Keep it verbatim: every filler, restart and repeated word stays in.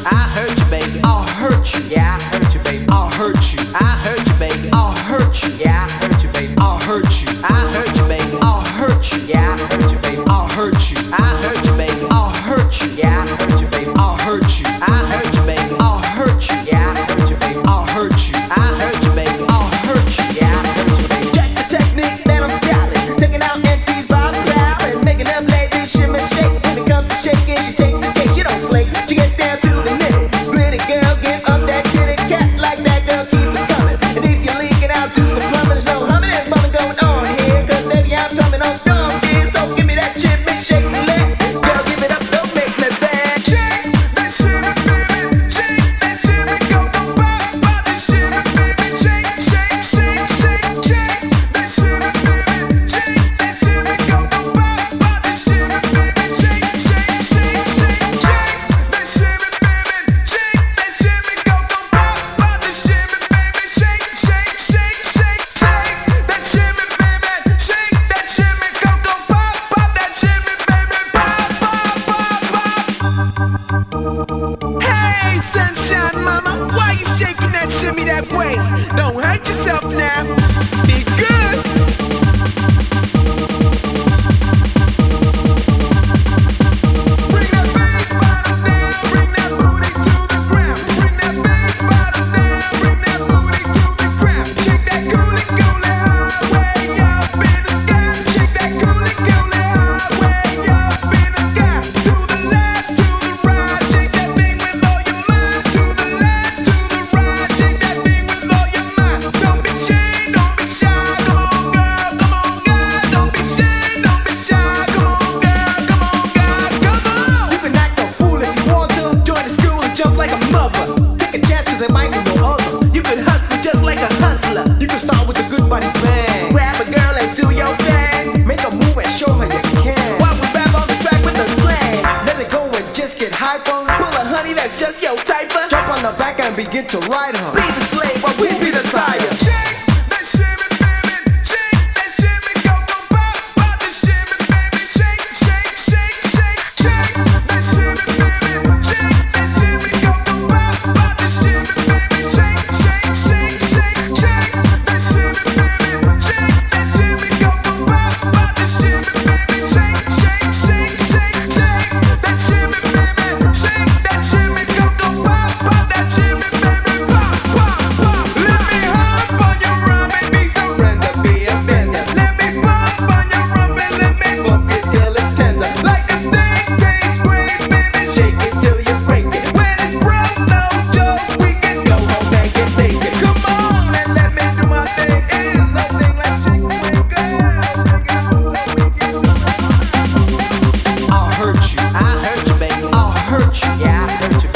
I hurt you, baby. I'll hurt you. Yeah, I hurt you, baby. I'll hurt you. I hurt you, baby. I'll hurt you. Yeah, I hurt you, baby. I'll hurt you. I hurt you, baby. I'll hurt you. Yeah, I hurt you, baby. I'll hurt you. I hurt you, baby. I'll hurt you. Yeah, I hurt you, baby. I'll hurt you. I hurt you, baby. I'll hurt you. Yeah, I hurt you, baby. I'll hurt you. I hurt you, baby. I'll hurt you. Yeah, I hurt you, baby. Check the technique that I'm styling, taking out M Cs by the pal and making them ladies shimmer shake. When it comes to shaking, she takes the cake. She don't flake. She gets down to the nitty gritty. Girl, get up that kitty cat like that. Girl, keep it coming. And if you're leaking out to the plumbing, there's no humming and bumming going on here. 'Cause baby, I'm coming on strong, dear. So give me that shimmy shake and leg. Girl, give it up, don't make me bad. Shake that shimmy, baby. Shake that shimmy, go go pop, pop that shimmy, baby. Shake, shake, shake, shake, shake that shimmy, baby. Shake that shimmy, go go pop, pop that shimmy, baby. Shake, shake, shake, shake, shake that shimmy, baby. Shake that shimmy, go go pop, pop that shimmy, baby. Shake, shake, shake, shake, shake that shimmy, baby. Shake that shimmy, go go pop, pop that shimmy, baby. Pop, pop, pop, pop. Hey, sunshine mama, why you shaking that shimmy that way? Don't hurt yourself now. Be good. Bring that big bottom down, bring that booty to the ground. Bring that big bottom down, bring that booty to the ground. Shake that coolie coolie high way up in the sky. Shake that coolie coolie high way up in the sky. To the left, to the right, shake that thing with all your mind. To the left, to the right, shake that thing with all your mind. Don't be shy, don't be shy, come on girl, come on girl. Don't be shy, don't be shy, come on girl, come on girl, come on. You can act a fool if you want to. Join the school and jump like a mother. Take a chance 'cause there might be no other. You can hustle just like a hustler. You can start with a good body bang. Grab a girl and do your thing. Make a move and show her you can. While we rap on the track with the slang, let it go and just get hyper. Pull a honey that's just your type. Jump on the back and begin to ride her. Be the slave while we be the sire. Shake that shimmy, baby. Shake that shimmy, go go pop, pop that shimmy, baby. Shake, shake, shake, shake, shake that shimmy, baby. Shake that shimmy, go go pop, pop that shimmy, baby. Shake, shake, shake, shake, shake that shimmy, baby. Shake that shimmy, go go pop, pop that shimmy, baby. Shake, shake, shake, shake, shake that shimmy, baby. Shake that shimmy, go go pop, pop that shimmy, baby. Pop, pop, pop. Let me hop on your rump and be surrender, be offended. Let me bump on your rump and let me bump it till it's tender. Like a snake tastes great, baby. Shake it till you break it. When it's broke, no joke, we can go home and get naked. Come on and let me do my thing. It's nothing like chicken wing, girl. I'll hurt you. I hurt you, baby. I'll hurt you. Yeah, I hurt you,